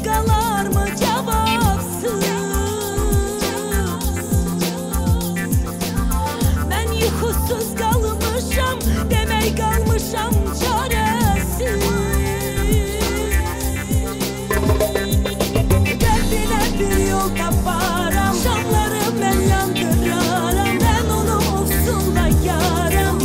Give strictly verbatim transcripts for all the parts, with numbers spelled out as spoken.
qalar mı cavabsız? Mən yuxusuz qalmışam, demək qalmışam çarəsiz. Qəlbinə bir yol taparam, şamları mən yandıraram, mən onu ofsunlayaram.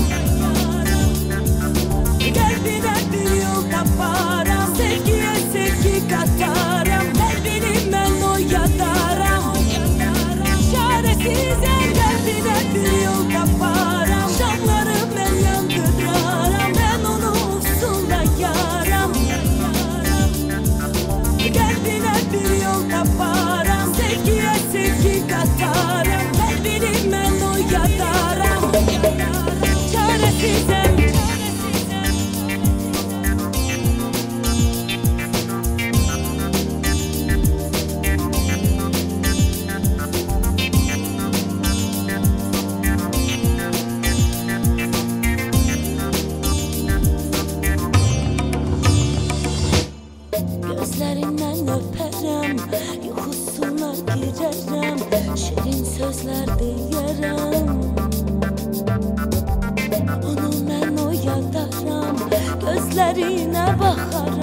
Qəlbinə bir yol taparam, sevgiyə sevgi qataram, qəlbini mən oyadaram. Çarəsizəm, qəlbinə bir yol taparam, şamları mən yandıraram, mən onu ofsunlayaram. Qəlbinə bir yol taparam, sevgiyə sevgi qataram, qəlbini mən oyadaram. Çarəsizəm. Gözlerinden öperim, yuxusuna girerim, şirin sözler deyərəm. Onu mən oyadaram, gözlerine bakarım.